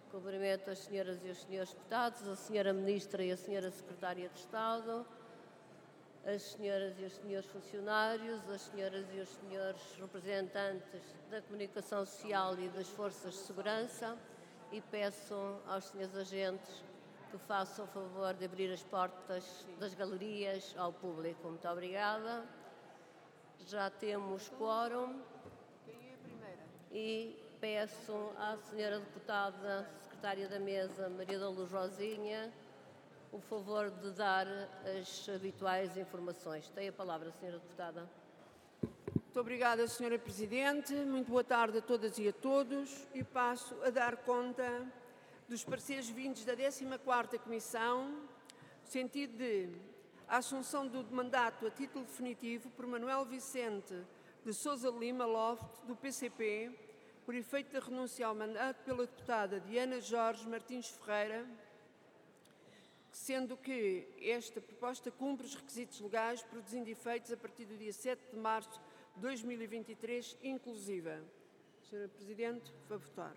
Cumprimento as senhoras e os senhores deputados, a senhora Ministra e a senhora Secretária de Estado, as senhoras e os senhores funcionários, as senhoras e os senhores representantes da comunicação social e das forças de segurança, e peço aos senhores agentes que façam o favor de abrir as portas das galerias ao público. Muito obrigada. Já temos quórum. Quem é a primeira? E peço à senhora deputada, secretária da mesa, Maria da Luz Rosinha, o favor de dar as habituais informações. Tem a palavra, senhora deputada. Muito obrigada, senhora Presidente. Muito boa tarde a todas e a todos. E passo a dar conta dos pareceres vindos da 14ª Comissão, no sentido de a assunção do mandato a título definitivo por Manuel Vicente de Sousa Lima Loft, do PCP, por efeito da renúncia ao mandato pela deputada Diana Jorge Martins Ferreira, sendo que esta proposta cumpre os requisitos legais produzindo efeitos a partir do dia 7 de março de 2023, inclusiva. Senhora Presidente, vai votar.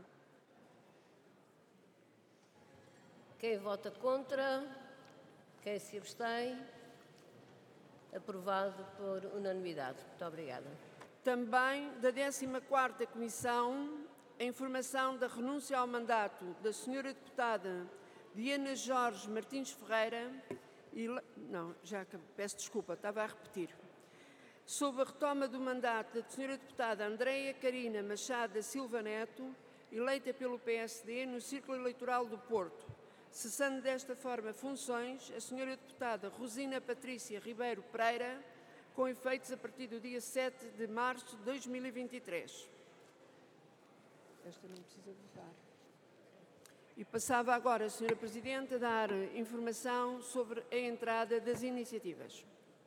Quem vota contra? Quem se abstém? Aprovado por unanimidade. Muito obrigada. Também da 14ª Comissão, a informação da renúncia ao mandato da senhora deputada Diana Jorge Martins Ferreira e... Não, já peço desculpa, estava a repetir. Sob a retoma do mandato da senhora deputada Andreia Carina Machado da Silva Neto, eleita pelo PSD no Círculo Eleitoral do Porto, cessando desta forma funções a senhora deputada Rosina Patrícia Ribeiro Pereira, com efeitos a partir do dia 7 de março de 2023. Esta não precisa votar. E passava agora, senhora Presidente, a dar informação sobre a entrada das iniciativas.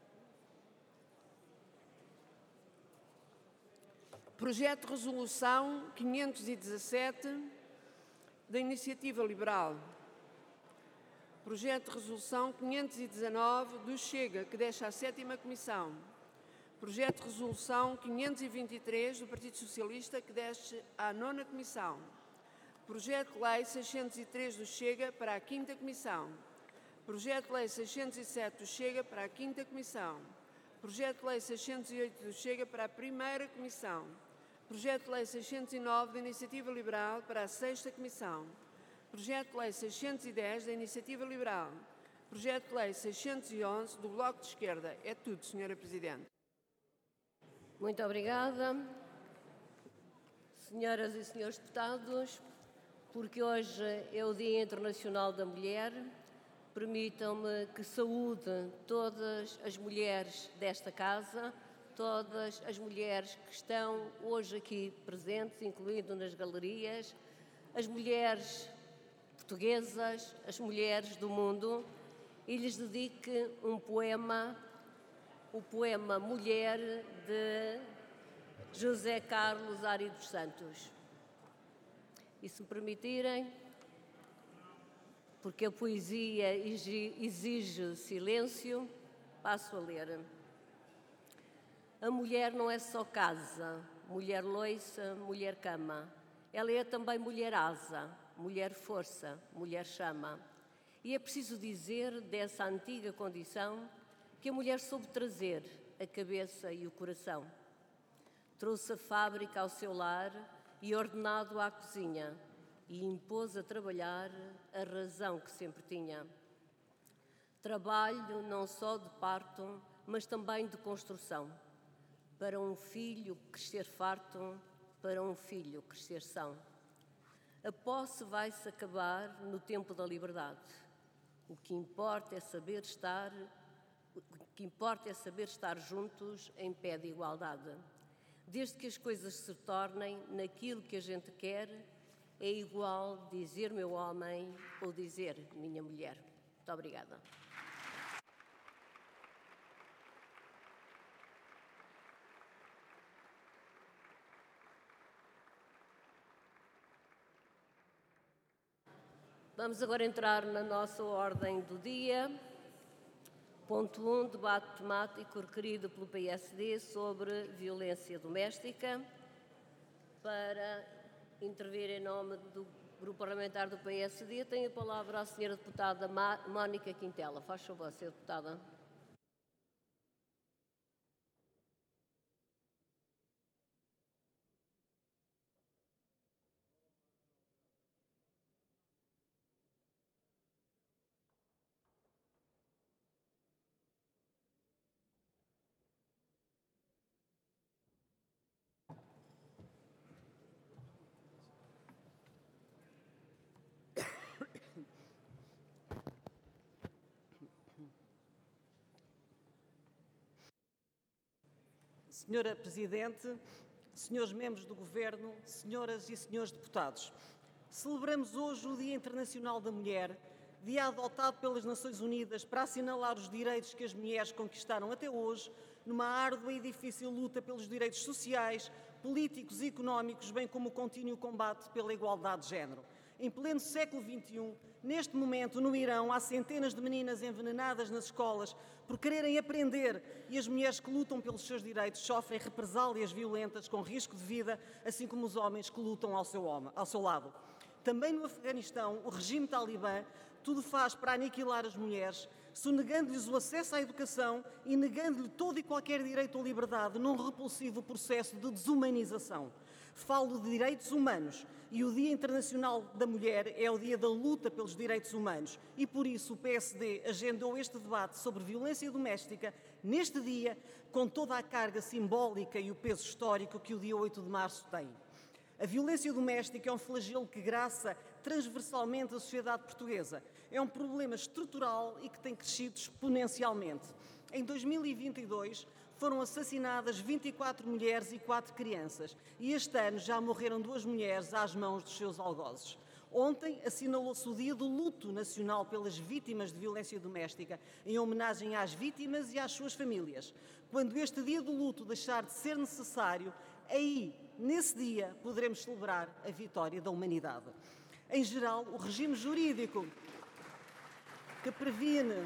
Projeto de Resolução 517 da Iniciativa Liberal. Projeto de Resolução 519 do Chega, que deixa a 7ª Comissão. Projeto de Resolução 523 do Partido Socialista, que desce à 9ª Comissão. Projeto de Lei 603 do Chega para a 5ª Comissão. Projeto de Lei 607 do Chega para a 5ª Comissão. Projeto de Lei 608 do Chega para a 1ª Comissão. Projeto de Lei 609 da Iniciativa Liberal para a 6ª Comissão. Projeto de Lei 610 da Iniciativa Liberal. Projeto de Lei 611 do Bloco de Esquerda. É tudo, senhora Presidente. Muito obrigada. Senhoras e senhores deputados, porque hoje é o Dia Internacional da Mulher, permitam-me que saúde todas as mulheres desta casa, todas as mulheres que estão hoje aqui presentes, incluindo nas galerias, as mulheres portuguesas, as mulheres do mundo, e lhes dedique um poema, o poema Mulher, de José Carlos Ari dos Santos. E se me permitirem, porque a poesia exige silêncio, passo a ler. A mulher não é só casa, mulher loiça, mulher cama. Ela é também mulher asa, mulher força, mulher chama. E é preciso dizer dessa antiga condição que a mulher soube trazer a cabeça e o coração. Trouxe a fábrica ao seu lar e ordenado à cozinha, e impôs a trabalhar a razão que sempre tinha. Trabalho não só de parto, mas também de construção. Para um filho crescer farto, para um filho crescer são. A posse vai-se acabar no tempo da liberdade. O que importa é saber estar juntos em pé de igualdade. Desde que as coisas se tornem naquilo que a gente quer, é igual dizer meu homem ou dizer minha mulher. Muito obrigada. Vamos agora entrar na nossa ordem do dia. Ponto 1, debate temático requerido pelo PSD sobre violência doméstica. Para intervir em nome do Grupo Parlamentar do PSD. Tem a palavra a Sra. Deputada Mónica Quintela. Faz favor, Sra. Deputada. Senhora Presidente, senhores membros do Governo, senhoras e senhores deputados, celebramos hoje o Dia Internacional da Mulher, dia adotado pelas Nações Unidas para assinalar os direitos que as mulheres conquistaram até hoje, numa árdua e difícil luta pelos direitos sociais, políticos e económicos, bem como o contínuo combate pela igualdade de género. Em pleno século XXI, neste momento, no Irão, há centenas de meninas envenenadas nas escolas por quererem aprender e as mulheres que lutam pelos seus direitos sofrem represálias violentas com risco de vida, assim como os homens que lutam ao seu lado. Também no Afeganistão, o regime talibã tudo faz para aniquilar as mulheres, sonegando-lhes o acesso à educação e negando-lhe todo e qualquer direito à liberdade num repulsivo processo de desumanização. Falo de direitos humanos e o Dia Internacional da Mulher é o dia da luta pelos direitos humanos e por isso o PSD agendou este debate sobre violência doméstica neste dia com toda a carga simbólica e o peso histórico que o dia 8 de março tem. A violência doméstica é um flagelo que graça transversalmente a sociedade portuguesa. É um problema estrutural e que tem crescido exponencialmente. Em 2022, foram assassinadas 24 mulheres e 4 crianças e este ano já morreram 2 mulheres às mãos dos seus algozes. Ontem assinalou-se o Dia do Luto Nacional pelas Vítimas de Violência Doméstica, em homenagem às vítimas e às suas famílias. Quando este Dia do Luto deixar de ser necessário, aí, nesse dia, poderemos celebrar a vitória da humanidade. Em geral, o regime jurídico que previne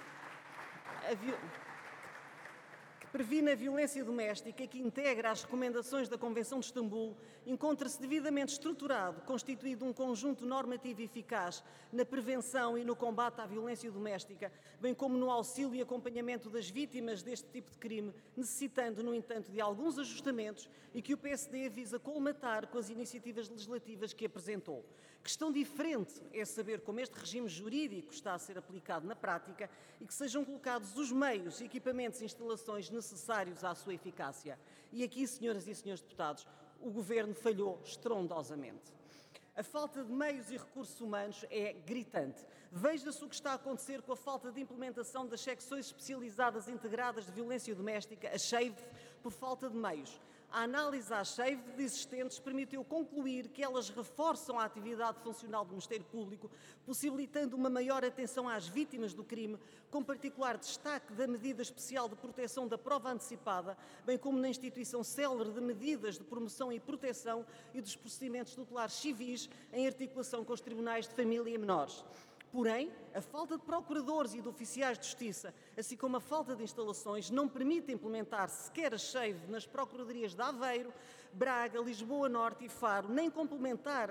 a violência doméstica, que integra as recomendações da Convenção de Istambul, encontra-se devidamente estruturado, constituído um conjunto normativo eficaz na prevenção e no combate à violência doméstica, bem como no auxílio e acompanhamento das vítimas deste tipo de crime, necessitando, no entanto, de alguns ajustamentos e que o PSD visa colmatar com as iniciativas legislativas que apresentou. Questão diferente é saber como este regime jurídico está a ser aplicado na prática e que sejam colocados os meios, equipamentos e instalações necessários à sua eficácia. E aqui, senhoras e senhores deputados, o Governo falhou estrondosamente. A falta de meios e recursos humanos é gritante. Veja-se o que está a acontecer com a falta de implementação das secções especializadas integradas de violência doméstica, a SHAVE, por falta de meios. A análise às SHAVE existentes permitiu concluir que elas reforçam a atividade funcional do Ministério Público, possibilitando uma maior atenção às vítimas do crime, com particular destaque da medida especial de proteção da prova antecipada, bem como na instituição célere de medidas de promoção e proteção e dos procedimentos tutelares civis em articulação com os tribunais de família e menores. Porém, a falta de procuradores e de oficiais de justiça, assim como a falta de instalações, não permite implementar sequer a SHAVE nas procuradorias de Aveiro, Braga, Lisboa Norte e Faro, nem complementar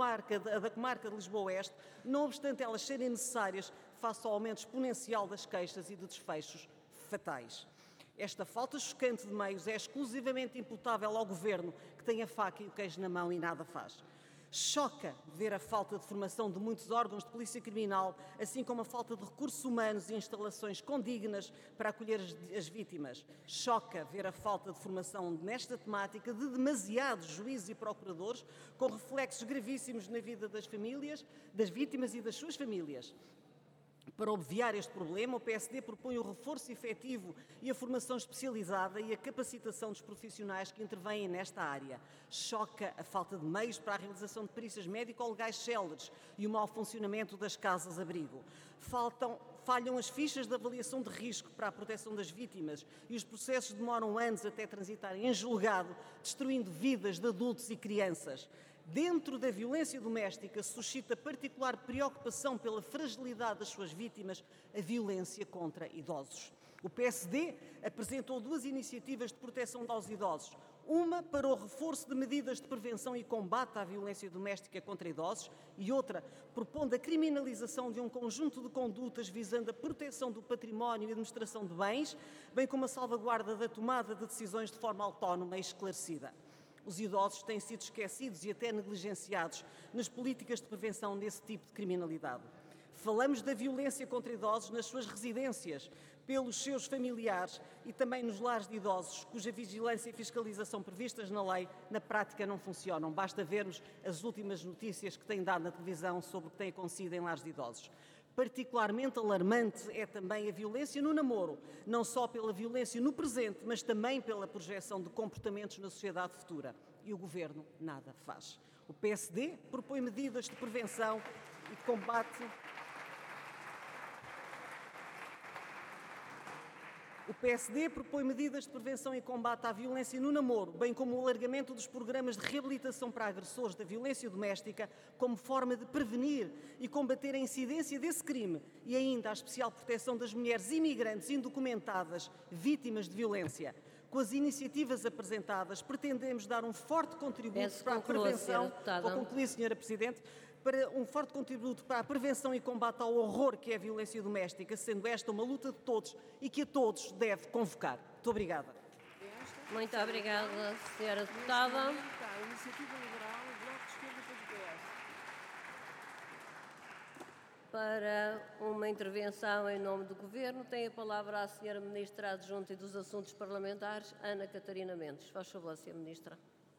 a da comarca de Lisboa Oeste, não obstante elas serem necessárias face ao aumento exponencial das queixas e de desfechos fatais. Esta falta chocante de meios é exclusivamente imputável ao Governo, que tem a faca e o queijo na mão e nada faz. Choca ver a falta de formação de muitos órgãos de polícia criminal, assim como a falta de recursos humanos e instalações condignas para acolher as vítimas. Choca ver a falta de formação nesta temática de demasiados juízes e procuradores, com reflexos gravíssimos na vida das famílias, das vítimas e das suas famílias. Para obviar este problema, o PSD propõe o reforço efetivo e a formação especializada e a capacitação dos profissionais que intervêm nesta área. Choca a falta de meios para a realização de perícias médico-legais céleres e o mau funcionamento das casas-abrigo. Falham as fichas de avaliação de risco para a proteção das vítimas e os processos demoram anos até transitarem em julgado, destruindo vidas de adultos e crianças. Dentro da violência doméstica, suscita particular preocupação pela fragilidade das suas vítimas, a violência contra idosos. O PSD apresentou 2 iniciativas de proteção aos idosos. Uma para o reforço de medidas de prevenção e combate à violência doméstica contra idosos e outra propondo a criminalização de um conjunto de condutas visando a proteção do património e a administração de bens, bem como a salvaguarda da tomada de decisões de forma autónoma e esclarecida. Os idosos têm sido esquecidos e até negligenciados nas políticas de prevenção desse tipo de criminalidade. Falamos da violência contra idosos nas suas residências, pelos seus familiares e também nos lares de idosos, cuja vigilância e fiscalização previstas na lei, na prática não funcionam. Basta vermos as últimas notícias que têm dado na televisão sobre o que tem acontecido em lares de idosos. Particularmente alarmante é também a violência no namoro, não só pela violência no presente, mas também pela projeção de comportamentos na sociedade futura. E o Governo nada faz. O PSD propõe medidas de prevenção e de combate. O PSD propõe medidas de prevenção e combate à violência no namoro, bem como o alargamento dos programas de reabilitação para agressores da violência doméstica, como forma de prevenir e combater a incidência desse crime, e ainda a especial proteção das mulheres imigrantes indocumentadas vítimas de violência. Com as iniciativas apresentadas, pretendemos dar um forte contributo para a prevenção. Vou concluir, Sra. Presidente. Para um forte contributo para a prevenção e combate ao horror que é a violência doméstica, sendo esta uma luta de todos e que a todos deve convocar. Muito obrigada. Muito obrigada, Sra. Deputada. A Iniciativa Liberal, o Bloco de Esquerda e o PS. Para uma intervenção em nome do Governo, tem a palavra a Sra. Ministra Adjunta e dos Assuntos Parlamentares, Ana Catarina Mendes. Faz favor, Sra. Ministra.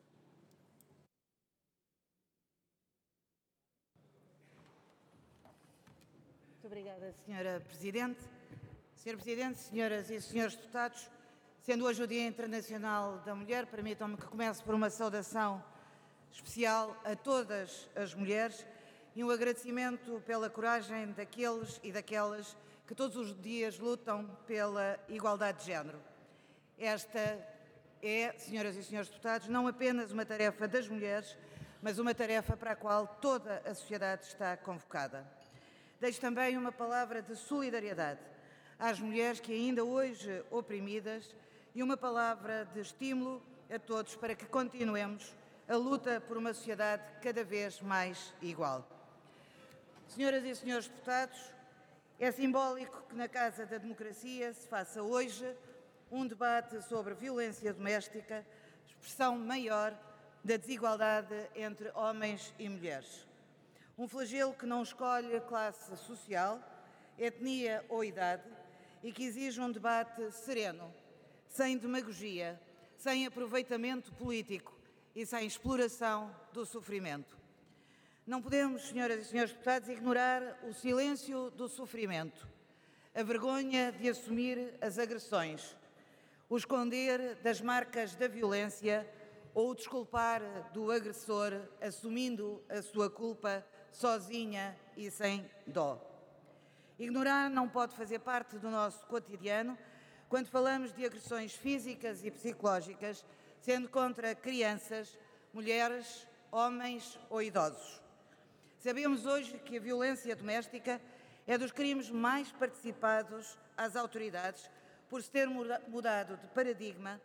Muito obrigada, Sra. Presidente. Sr. Presidente, senhoras e senhores deputados, sendo hoje o Dia Internacional da Mulher, permitam-me que comece por uma saudação especial a todas as mulheres e um agradecimento pela coragem daqueles e daquelas que todos os dias lutam pela igualdade de género. Esta é, senhoras e senhores deputados, não apenas uma tarefa das mulheres, mas uma tarefa para a qual toda a sociedade está convocada. Deixo também uma palavra de solidariedade às mulheres que ainda hoje oprimidas e uma palavra de estímulo a todos para que continuemos a luta por uma sociedade cada vez mais igual. Senhoras e senhores deputados, é simbólico que na Casa da Democracia se faça hoje um debate sobre violência doméstica, expressão maior da desigualdade entre homens e mulheres. Um flagelo que não escolhe classe social, etnia ou idade e que exige um debate sereno, sem demagogia, sem aproveitamento político e sem exploração do sofrimento. Não podemos, senhoras e senhores deputados, ignorar o silêncio do sofrimento, a vergonha de assumir as agressões, o esconder das marcas da violência ou o desculpar do agressor assumindo a sua culpa sozinha e sem dó. Ignorar não pode fazer parte do nosso cotidiano quando falamos de agressões físicas e psicológicas, sendo contra crianças, mulheres, homens ou idosos. Sabemos hoje que a violência doméstica é dos crimes mais participados às autoridades por se ter mudado de paradigma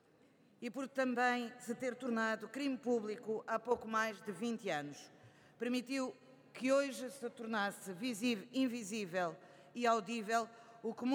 e por também se ter tornado crime público há pouco mais de 20 anos. Permitiu que hoje se tornasse invisível e audível, o que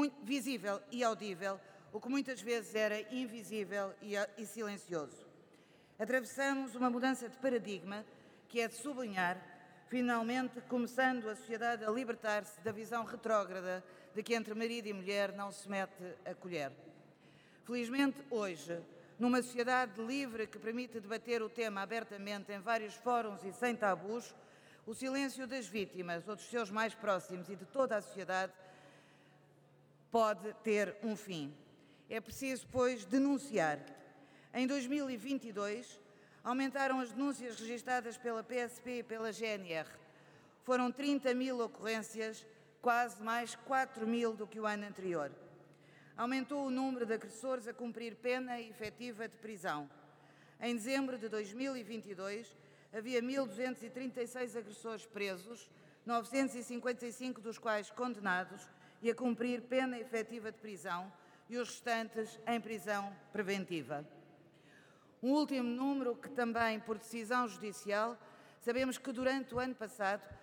muitas vezes era invisível e silencioso. Atravessamos uma mudança de paradigma que é de sublinhar, finalmente começando a sociedade a libertar-se da visão retrógrada de que entre marido e mulher não se mete a colher. Felizmente, hoje, numa sociedade livre que permite debater o tema abertamente em vários fóruns e sem tabus, o silêncio das vítimas ou dos seus mais próximos e de toda a sociedade pode ter um fim. É preciso, pois, denunciar. Em 2022, aumentaram as denúncias registradas pela PSP e pela GNR. Foram 30.000 ocorrências, quase mais 4.000 do que o ano anterior. Aumentou o número de agressores a cumprir pena efetiva de prisão. Em dezembro de 2022, havia 1.236 agressores presos, 955 dos quais condenados e a cumprir pena efetiva de prisão e os restantes em prisão preventiva. Um último número que também, por decisão judicial, sabemos que durante o ano passado